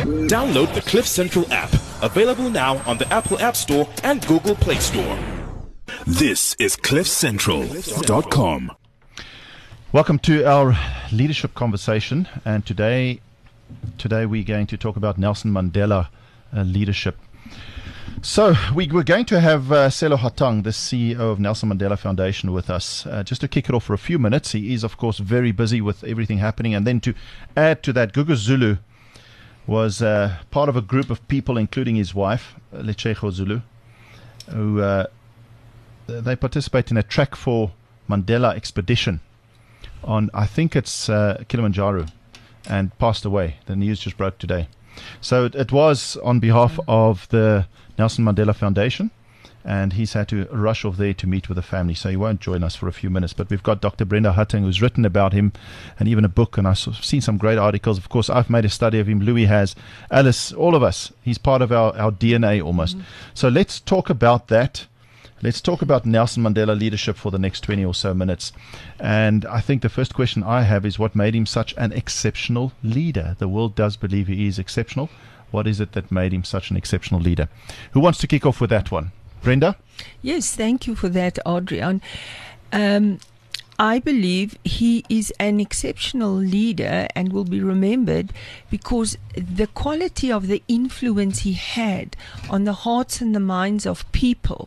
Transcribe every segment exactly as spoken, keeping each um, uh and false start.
Download the Cliff Central app, available now on the Apple App Store and Google Play Store. This is cliff central dot com. Welcome to our leadership conversation, and today today we're going to talk about Nelson Mandela uh, leadership. So we, we're going to have uh, Sello Hatang, the C E O of Nelson Mandela Foundation, with us uh, just to kick it off for a few minutes. He is, of course, very busy with everything happening, and then to add to that, Gugu Zulu was uh, part of a group of people, including his wife, Letshego Zulu, who uh, they participate in a Track for Mandela expedition on, I think it's uh, Kilimanjaro, and passed away. The news just broke today. So it, it was on behalf of the Nelson Mandela Foundation, and he's had to rush off there to meet with the family, so he won't join us for a few minutes. But we've got Doctor Brenda Hatting, who's written about him, and even a book, and I've seen some great articles. Of course, I've made a study of him. Louis has, Alice, all of us. He's part of our, our D N A almost. Mm-hmm. So let's talk about that. Let's talk about Nelson Mandela leadership for the next twenty or so minutes. And I think the first question I have is, what made him such an exceptional leader? The world does believe he is exceptional. What is it that made him such an exceptional leader? Who wants to kick off with that one? Brenda? Yes, thank you for that, Adrian. Um, I believe he is an exceptional leader and will be remembered because the quality of the influence he had on the hearts and the minds of people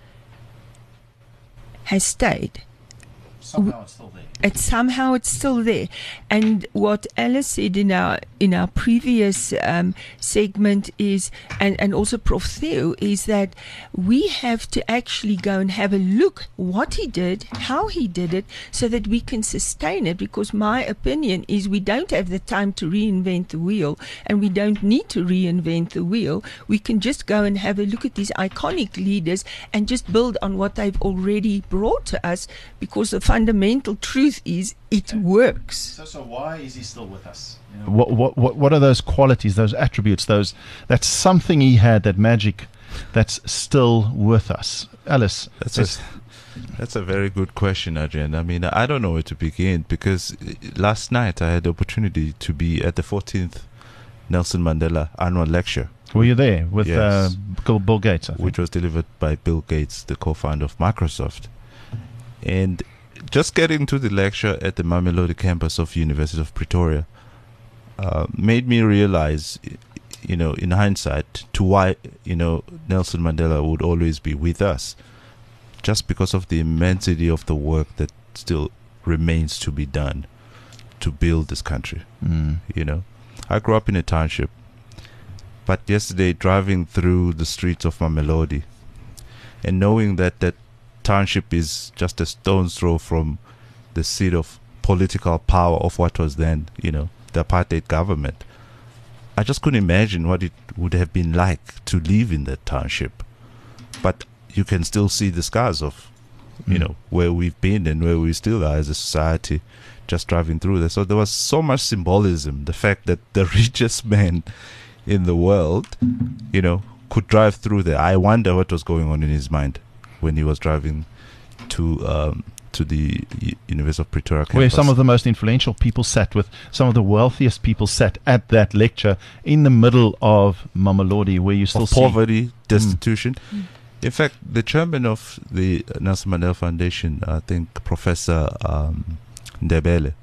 has stayed. Somehow it's still there. It's somehow it's still there. And what Alice said in our in our previous um, segment is, and, and also Prof Theo, is that we have to actually go and have a look what he did, how he did it, so that we can sustain it. Because my opinion is we don't have the time to reinvent the wheel, and we don't need to reinvent the wheel. We can just go and have a look at these iconic leaders and just build on what they've already brought to us, because the fundamental truth is it okay. works. So, so why is he still with us? You know, what, what, what, what are those qualities, those attributes, those that's something he had, that magic, that's still with us? Alice, that's a, that's a very good question, Adrian. I mean, I don't know where to begin, because last night I had the opportunity to be at the fourteenth Nelson Mandela annual lecture. Were you there with yes. uh, Bill Gates? I think. Which was delivered by Bill Gates, the co-founder of Microsoft. And just getting to the lecture at the Mamelodi campus of University of Pretoria uh, made me realize, you know, in hindsight, to why, you know, Nelson Mandela would always be with us, just because of the immensity of the work that still remains to be done to build this country. Mm. You know, I grew up in a township, but yesterday driving through the streets of Mamelodi and knowing that that township is just a stone's throw from the seat of political power of what was then, you know, the apartheid government. I just couldn't imagine what it would have been like to live in that township. But you can still see the scars of, you mm. know, where we've been and where we still are as a society, just driving through there. So there was so much symbolism. The fact that the richest man in the world, you know, could drive through there. I wonder what was going on in his mind when he was driving to um, to the U- University of Pretoria campus, where some of the most influential people sat, with some of the wealthiest people sat at that lecture in the middle of Mamelodi, where you still of see poverty, destitution. Mm. In fact, the chairman of the Nelson Mandela Foundation, I think Professor um, Ndebele,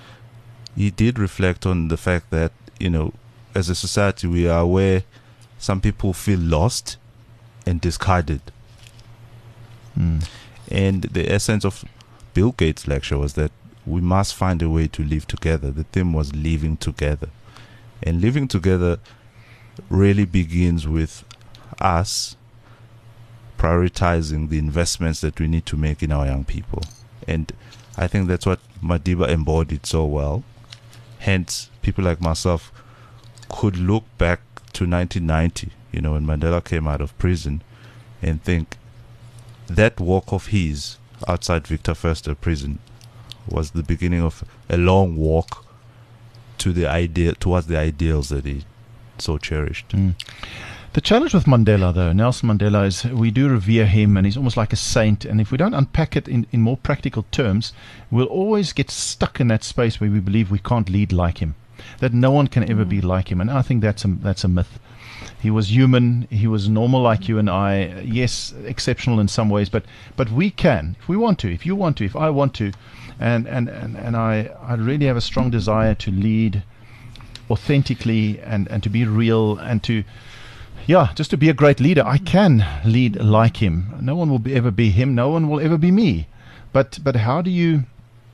he did reflect on the fact that, you know, as a society, we are aware some people feel lost and discarded. Mm. And the essence of Bill Gates' lecture was that we must find a way to live together. The theme was living together. And living together really begins with us prioritizing the investments that we need to make in our young people. And I think that's what Madiba embodied so well. Hence, people like myself could look back to nineteen ninety, you know, when Mandela came out of prison, and think, that walk of his outside Victor Verster prison was the beginning of a long walk to the idea towards the ideals that he so cherished. Mm. The challenge with Mandela, though, Nelson Mandela, is we do revere him, and he's almost like a saint. And if we don't unpack it in, in more practical terms, we'll always get stuck in that space where we believe we can't lead like him. that no one can ever be like him. And I think that's a, that's a myth. He was human. He was normal like you and I. Yes, exceptional in some ways, but but we can, if we want to, if you want to, if I want to, and and and, and I, I really have a strong desire to lead authentically and, and to be real and to, yeah, just to be a great leader. I can lead like him. No one will be, ever be him. No one will ever be me. But but how do you,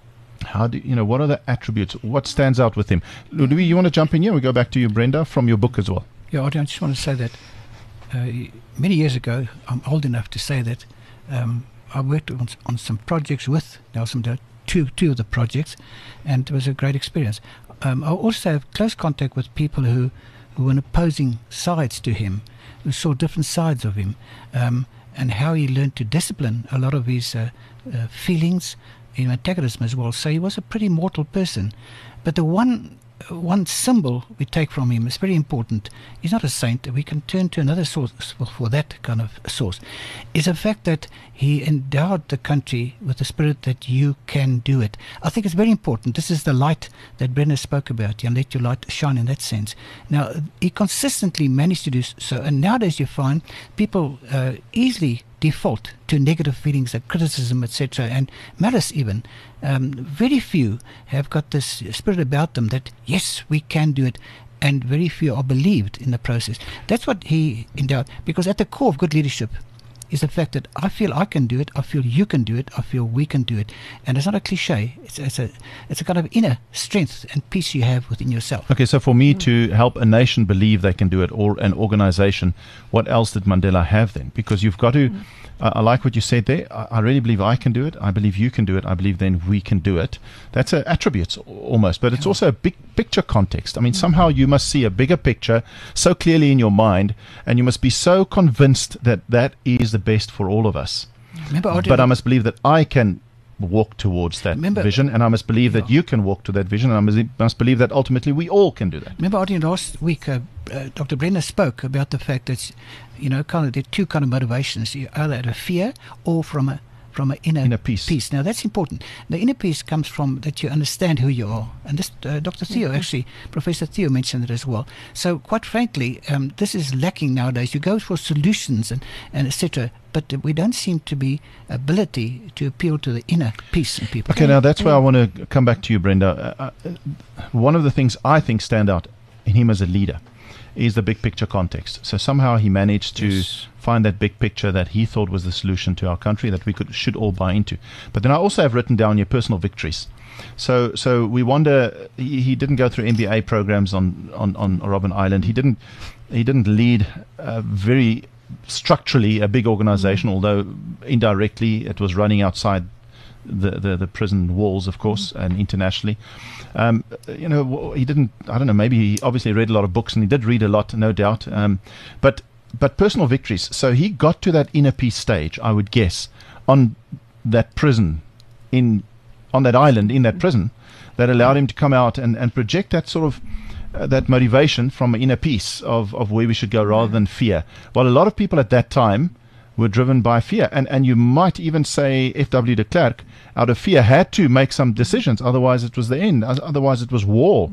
how do you know, what are the attributes? What stands out with him? Louis, you want to jump in here? We go back to you, Brenda, from your book as well. Yeah, I just want to say that uh, many years ago, I'm old enough to say that um, I worked on, on some projects with Nelson Mandela, two, two of the projects, and it was a great experience. Um, I also have close contact with people who, who were on opposing sides to him, who saw different sides of him, um, and how he learned to discipline a lot of his uh, uh, feelings, you know, antagonism as well. So he was a pretty mortal person. But the one one symbol we take from him is very important. He's not a saint. We can turn to another source for that kind of source. Is the fact that he endowed the country with the spirit that you can do it. I think it's very important. This is the light that Brenna spoke about. You let your light shine in that sense. Now, he consistently managed to do so. And nowadays you find people uh, easily default to negative feelings like criticism, et cetera, and malice even. Um, very few have got this spirit about them that, yes, we can do it, and very few are believed in the process. That's what he endowed, because at the core of good leadership is the fact that I feel I can do it, I feel you can do it, I feel we can do it. And it's not a cliche, it's, it's, a, it's a kind of inner strength and peace you have within yourself. Okay, so for me to help a nation believe they can do it, or an organization, what else did Mandela have then? Because you've got to, uh, I like what you said there, I, I really believe I can do it, I believe you can do it, I believe then we can do it. That's a attributes almost, but it's also a big picture context. I mean, somehow you must see a bigger picture so clearly in your mind, and you must be so convinced that that is the best for all of us. Remember, but I must believe that I can walk towards that Remember, vision, and I must believe that you can walk to that vision, and I must, must believe that ultimately we all can do that. Remember, Artie, last week uh, uh, Doctor Brenner spoke about the fact that, you know, kind of there are two kind of motivations. You either out of fear or from a from an inner, inner peace. peace. Now that's important. The inner peace comes from that you understand who you are, and this uh, Doctor Theo mm-hmm. actually, Professor Theo mentioned it as well. So quite frankly, um, this is lacking nowadays. You go for solutions and and et cetera, but we don't seem to be ability to appeal to the inner peace in people. Okay, now that's where I want to come back to you, Brenda. Uh, uh, one of the things I think stand out in him as a leader is the big picture context. So somehow he managed to yes. find that big picture that he thought was the solution to our country, that we could should all buy into. But then I also have written down your personal victories. So so we wonder, he, he didn't go through M B A programs on, on, on Robben Island. He didn't he didn't lead a very structurally a big organization, mm-hmm. although indirectly it was running outside the, the, the prison walls, of course, mm-hmm. and internationally. Um, you know, he didn't, I don't know, maybe he obviously read a lot of books, and he did read a lot, no doubt. Um, but but personal victories. So he got to that inner peace stage, I would guess, on that prison, in on that island, in that prison, that allowed him to come out and, and project that sort of uh, that motivation from inner peace of, of where we should go rather than fear. While a lot of people at that time were driven by fear. And and you might even say F W de Klerk, out of fear, had to make some decisions. Otherwise, it was the end. Otherwise, it was war.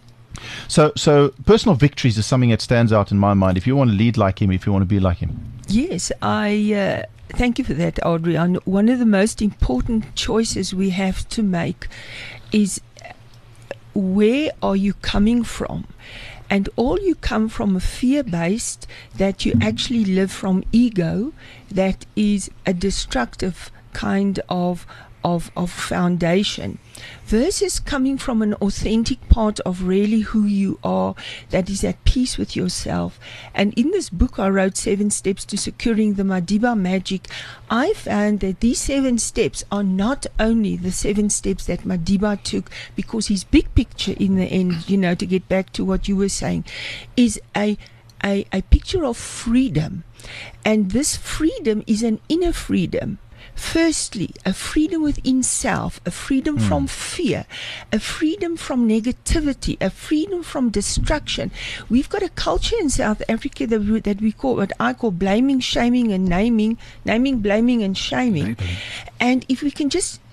So, so personal victories is something that stands out in my mind. If you want to lead like him, if you want to be like him. Yes, I uh, thank you for that, Adrian. One of the most important choices we have to make is, where are you coming from? And all you come from a fear-based, that you actually live from ego, that is a destructive kind of of of foundation, versus coming from an authentic part of really who you are, that is at peace with yourself. And in this book I wrote, Seven Steps to Securing the Madiba Magic, I found that these seven steps are not only the seven steps that Madiba took, because his big picture in the end, you know, to get back to what you were saying, is a a, a picture of freedom. And this freedom is an inner freedom. Firstly, a freedom within self, a freedom mm. from fear, a freedom from negativity, a freedom from destruction. We've got a culture in South Africa that we, that we call, what I call blaming, shaming, and naming, naming, blaming, and shaming. Maybe. And if we can just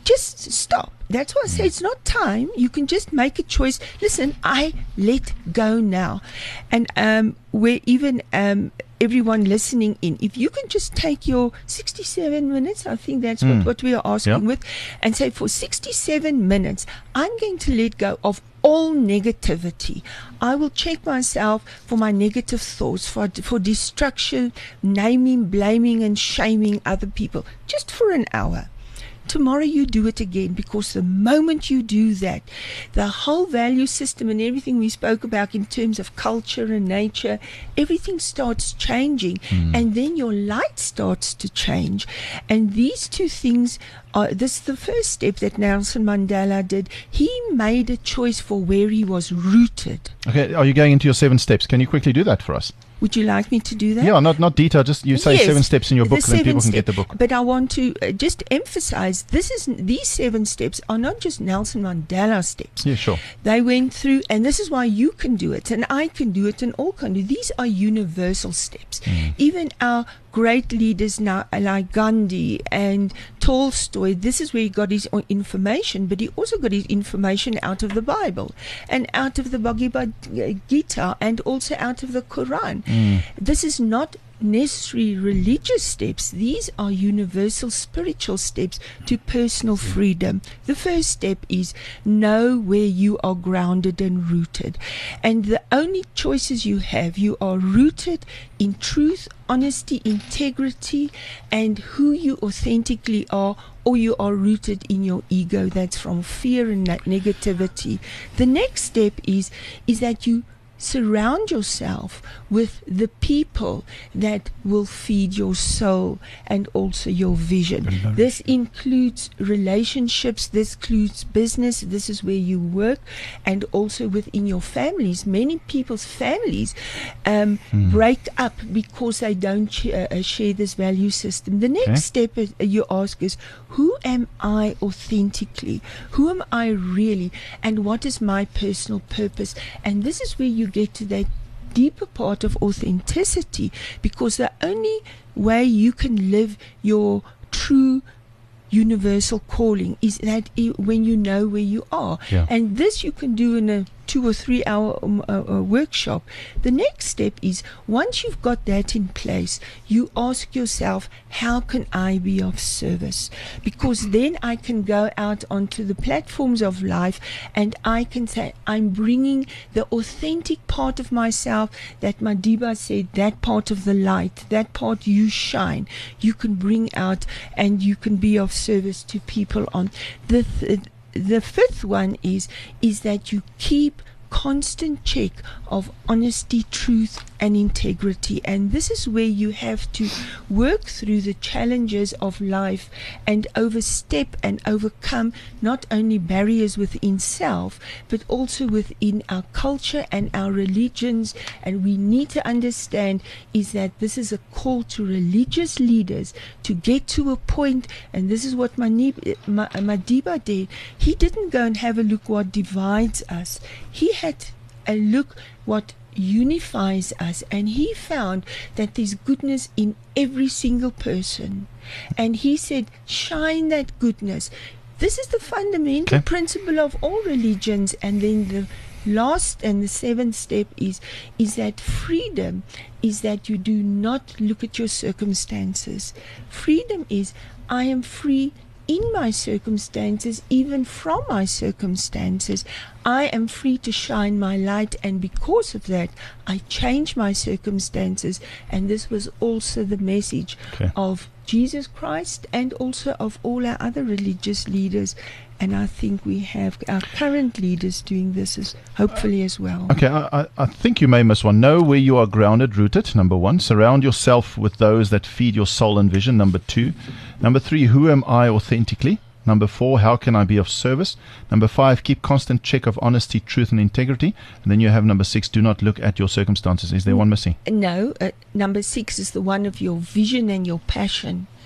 just stop. That's why I say it's not time. You can just make a choice. Listen, I let go now. And um, where even um, everyone listening in, if you can just take your sixty-seven minutes, I think that's Mm. what, what we are asking Yeah. with, and say for sixty-seven minutes, I'm going to let go of all negativity. I will check myself for my negative thoughts, for for destruction, naming, blaming, and shaming other people, just for an hour. Tomorrow you do it again, because the moment you do that, the whole value system and everything we spoke about in terms of culture and nature, everything starts changing, Mm. and then your light starts to change. And these two things are, this is the first step that Nelson Mandela did. He made a choice for where he was rooted. Okay, are you going into your seven steps? Can you quickly do that for us? Would you like me to do that? Yeah, not not detail. Just you say Yes, seven steps in your book, the then people seven can get the step- book. But I want to uh, just emphasize, this is these seven steps are not just Nelson Mandela steps. Yeah, sure. They went through, and this is why you can do it, and I can do it, and all can do. These are universal steps. Mm. Even our great leaders now, like Gandhi and Tolstoy, this is where he got his own information, but he also got his information out of the Bible and out of the Bhagavad Gita and also out of the Quran. Mm. This is not necessary religious steps. These are universal spiritual steps to personal freedom. The first step is know where you are grounded and rooted. And the only choices you have, you are rooted in truth, honesty, integrity, and who you authentically are, or you are rooted in your ego. That's from fear and ne- negativity. The next step is is that you surround yourself with the people that will feed your soul and also your vision. This includes relationships, this includes business, this is where you work, and also within your families. Many people's families um, Hmm. break up because they don't sh- uh, share this value system. The next Okay. step is, uh, you ask is, who am I authentically? Who am I really? And what is my personal purpose? And this is where you get to that deeper part of authenticity, because the only way you can live your true universal calling is that I- when you know where you are. Yeah. And this you can do in a two or three hour um, uh, uh, workshop. The next step is, once you've got that in place, you ask yourself, how can I be of service? Because then I can go out onto the platforms of life and I can say, I'm bringing the authentic part of myself that Madiba said, that part of the light, that part you shine, you can bring out and you can be of service to people on. The th- The fifth one is is that you keep constant check of honesty, truth, and integrity. And this is where you have to work through the challenges of life and overstep and overcome not only barriers within self, but also within our culture and our religions. And we need to understand is that this is a call to religious leaders to get to a point, and this is what Manib, Ma, Madiba did. He didn't go and have a look what divides us. He had a look what unifies us, and he found that there's goodness in every single person, and he said, shine that goodness. This is the fundamental Okay. principle of all religions. And then the last and the seventh step is is that freedom is that you do not look at your circumstances. Freedom is, I am free in my circumstances, even from my circumstances. I am free to shine my light, and because of that, I change my circumstances. And this was also the message Okay. of Jesus Christ and also of all our other religious leaders. And I think we have our current leaders doing this as hopefully as well. Okay, I, I- I think you may miss one. Know where you are grounded, rooted, number one. Surround yourself with those that feed your soul and vision, number two. Number three, who am I authentically? Number four, how can I be of service? Number five, keep constant check of honesty, truth, and integrity. And then you have number six, do not look at your circumstances. Is there one missing? No, uh, number six is the one of your vision and your passion.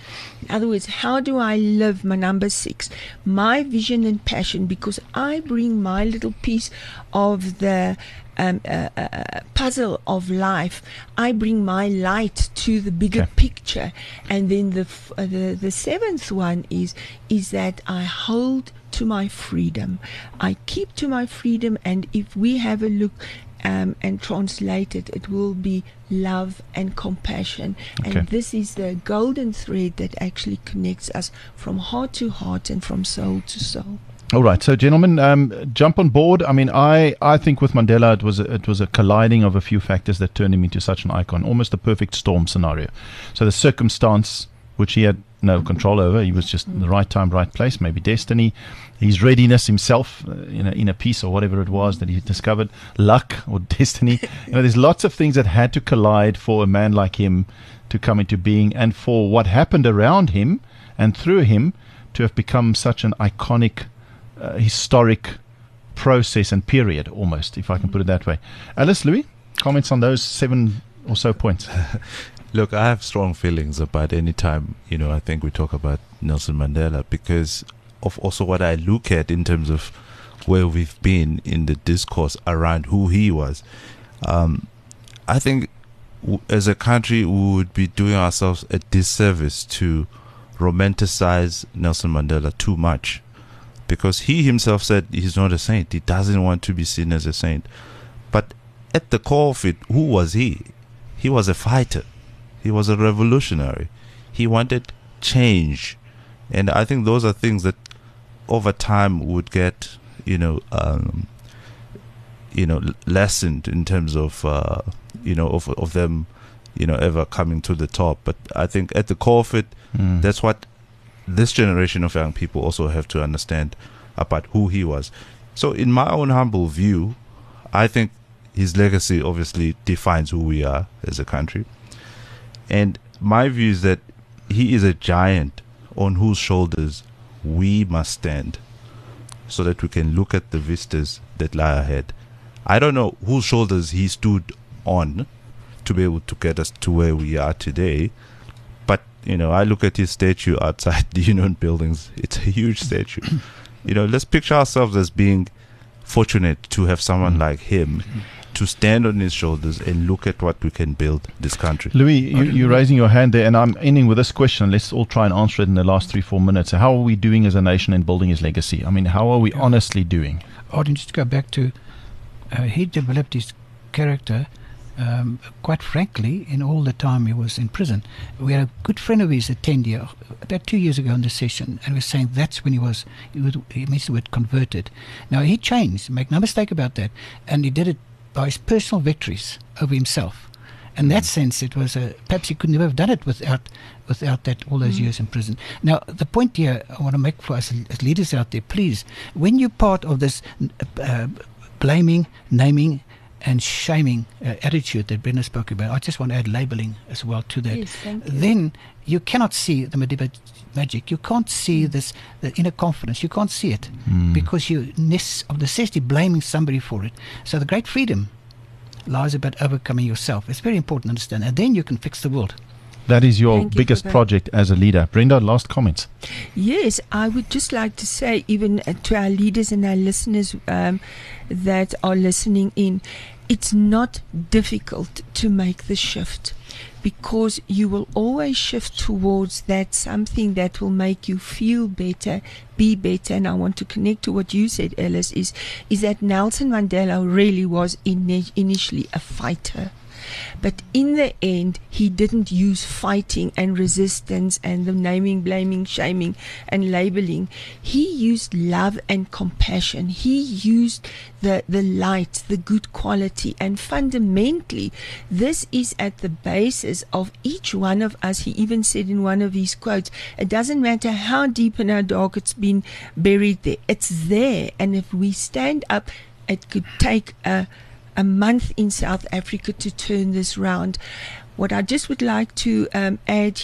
In other words, how do I live my number six, my vision and passion, because I bring my little piece of the um, uh, uh, puzzle of life. I bring my light to the bigger Okay. picture. And then the, f- uh, the the seventh one is is that I hold to my freedom. I keep to my freedom, and if we have a look um, and translate it, it will be love and compassion. Okay. And this is the golden thread that actually connects us from heart to heart and from soul to soul. All right, so gentlemen, um, jump on board. I mean, I, I think with Mandela, it was a, it was a colliding of a few factors that turned him into such an icon, almost a perfect storm scenario. So the circumstance, which he had no control over, he was just in the right time, right place, maybe destiny, his readiness himself, uh, in a inner peace or whatever it was that he discovered, luck or destiny. You know, there's lots of things that had to collide for a man like him to come into being, and for what happened around him and through him to have become such an iconic, uh, historic process and period, almost, if I can put it that way. Alice, Louis, comments on those seven or so points? Look, I have strong feelings about any time, you know, I think we talk about Nelson Mandela, because of also what I look at in terms of where we've been in the discourse around who he was. Um, I think w- as a country, we would be doing ourselves a disservice to romanticize Nelson Mandela too much, because he himself said he's not a saint. He doesn't want to be seen as a saint. But at the core of it, who was he? He was a fighter. He was a revolutionary. He wanted change. And I think those are things that over time would get, you know, um, you know, l- lessened in terms of, uh, you know, of, of them, you know, ever coming to the top. But I think at the core of it, Mm. that's what this generation of young people also have to understand about who he was. So in my own humble view, I think his legacy obviously defines who we are as a country. And my view is that he is a giant on whose shoulders we must stand so that we can look at the vistas that lie ahead. I don't know whose shoulders he stood on to be able to get us to where we are today. But, you know, I look at his statue outside the Union buildings. It's a huge statue. You know, let's picture ourselves as being fortunate to have someone Mm. like him to stand on his shoulders and look at what we can build this country. Louis, you, you're raising your hand there, and I'm ending with this question. Let's all try and answer it in the last three, four minutes. How are we doing as a nation in building his legacy? I mean, how are we Yeah. honestly doing? Arden, just to go back to, uh, he developed his character, um, quite frankly, in all the time he was in prison. We had a good friend of his attend here about two years ago in the session, and was saying that's when he was, he, would, he means the word converted. Now, he changed, make no mistake about that, and he did it by his personal victories over himself. In that sense, it was a, perhaps he could never have done it without without that all those Mm. years in prison. Now, the point here I want to make for us as leaders out there, please, when you're part of this uh, blaming, naming, and shaming uh, attitude that Brenda spoke about, I just want to add labeling as well to that. Yes, thank you. Then you cannot see the Madiba magic. You can't see this the inner confidence. You can't see it Mm. because you nece- of necessity blaming somebody for it. So the great freedom lies about overcoming yourself. It's very important to understand, and then you can fix the world. That is your Thank you biggest for that. project as a leader. Brenda, last comments. Yes, I would just like to say, even uh, to our leaders and our listeners um, that are listening in, it's not difficult to make the shift, because you will always shift towards that something that will make you feel better, be better. And I want to connect to what you said, Ellis, is, is that Nelson Mandela really was in, initially a fighter. But in the end, he didn't use fighting and resistance and the naming, blaming, shaming and labeling. He used love and compassion. He used the, the light, the good quality. And fundamentally, this is at the basis of each one of us. He even said in one of his quotes, it doesn't matter how deep and how dark it's been buried there. It's there. And if we stand up, it could take a a month in South Africa to turn this round. What I just would like to um, add here,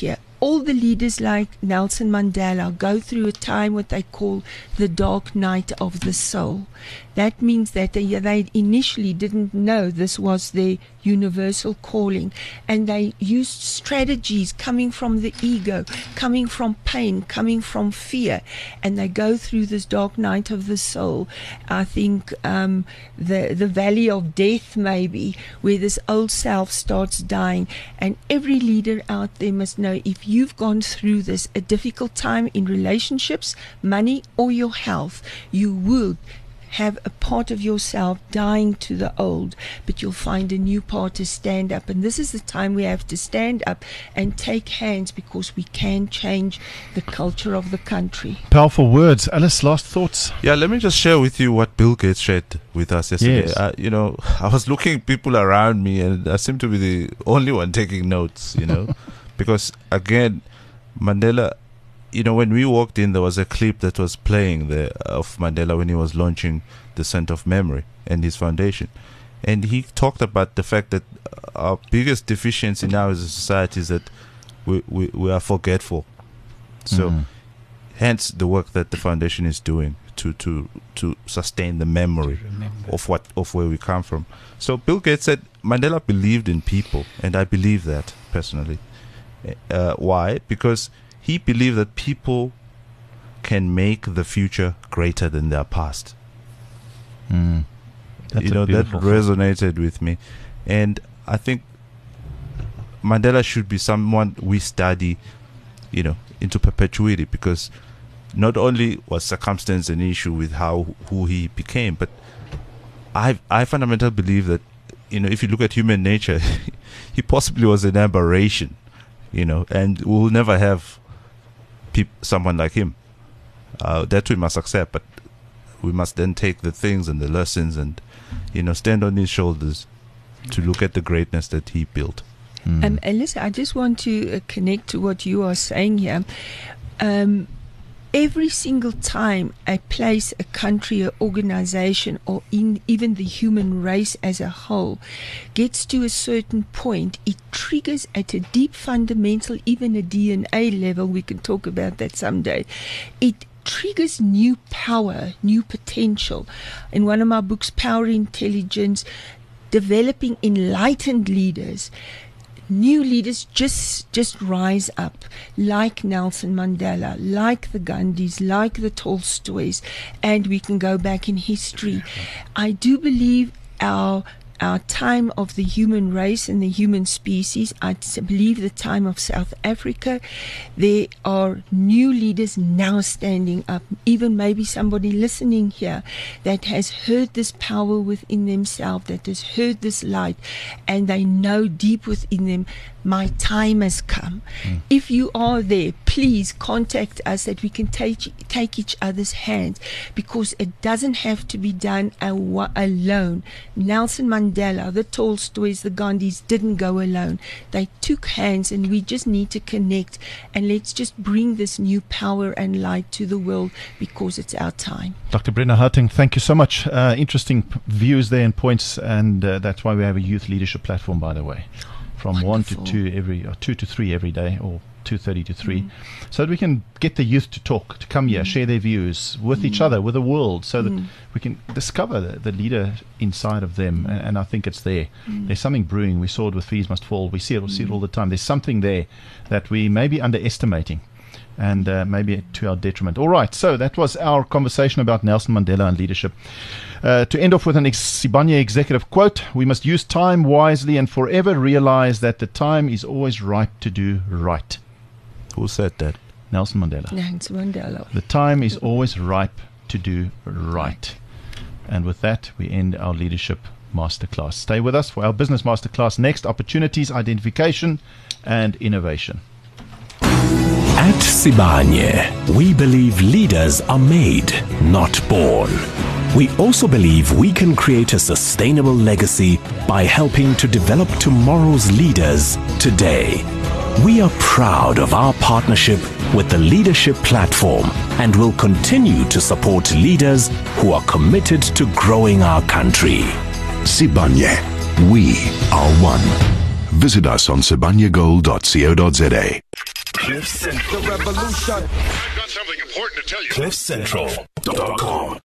all the leaders like Nelson Mandela go through a time what they call the dark night of the soul. That means that they, they initially didn't know this was their universal calling, and they used strategies coming from the ego, coming from pain, coming from fear, and they go through this dark night of the soul. I think um, the the valley of death, maybe, where this old self starts dying. And every leader out there must know, if you've gone through this, a difficult time in relationships, money, or your health, you will have a part of yourself dying to the old, but you'll find a new part to stand up. And this is the time we have to stand up and take hands, because we can change the culture of the country. Powerful words. Alice, last thoughts? Yeah, let me just share with you what Bill Gates shared with us yesterday. Yes. Uh, you know, I was looking at people around me, and I seem to be the only one taking notes, you know, because, again, Mandela, you know, when we walked in, there was a clip that was playing there of Mandela when he was launching the Center of Memory and his foundation. And he talked about the fact that our biggest deficiency now as a society is that we, we, we are forgetful. So, Mm. hence the work that the foundation is doing to, to, to sustain the memory Remember. of what of where we come from. So Bill Gates said Mandela believed in people, and I believe that personally. Uh, why? Because he believed that people can make the future greater than their past. Mm. That's you a know, that beautiful thought. resonated with me. And I think Mandela should be someone we study, you know, into perpetuity, because not only was circumstance an issue with how who he became, but I I fundamentally believe that, you know, if you look at human nature, he possibly was an aberration, you know, and we'll never have peop- someone like him. Uh, that we must accept, but we must then take the things and the lessons and, you know, stand on his shoulders to look at the greatness that he built. Mm. Um, Alice, I just want to uh, connect to what you are saying here. Um, every single time a place, a country, an organization, or in even the human race as a whole gets to a certain point, it triggers at a deep fundamental, even a D N A level, we can talk about that someday, it triggers new power, new potential. In one of my books, Power Intelligence, developing enlightened leaders, new leaders just just rise up, like Nelson Mandela, like the Gandhis, like the Tolstoys, and we can go back in history. I do believe our our time of the human race and the human species, I believe the time of South Africa, there are new leaders now standing up, even maybe somebody listening here that has heard this power within themselves, that has heard this light, and they know deep within them, my time has come. Mm. If you are there, please contact us that we can take take each other's hands, because it doesn't have to be done al- alone. Nelson Mandela, the Tolstoys, the Gandhis didn't go alone. They took hands, and we just need to connect, and let's just bring this new power and light to the world, because it's our time. Doctor Brenda Harting, thank you so much. Uh, interesting p- views there and points, and uh, that's why we have a youth leadership platform, by the way. From Wonderful. one to two every, or two to three every day, or two thirty to three, Mm. so that we can get the youth to talk, to come here, Mm. share their views with Mm. each other, with the world, so that Mm. we can discover the, the leader inside of them. And, and I think it's there. Mm. There's something brewing. We saw it with Fees Must Fall. We see it, we see it all the time. There's something there that we may be underestimating, and uh, maybe to our detriment. All right, so that was our conversation about Nelson Mandela and leadership. Uh, to end off with an ex- Sibanye executive quote, we must use time wisely and forever realize that the time is always ripe to do right. Who said that? Nelson Mandela. Nelson Mandela. The time is always ripe to do right. And with that, we end our leadership masterclass. Stay with us for our business masterclass next, opportunities, identification, and innovation. At Sibanye, we believe leaders are made, not born. We also believe we can create a sustainable legacy by helping to develop tomorrow's leaders today. We are proud of our partnership with the Leadership Platform and will continue to support leaders who are committed to growing our country. Sibanye, we are one. Visit us on sibanye gold dot co dot za. Cliff Central. The revolution. I've got something important to tell you. cliff central dot com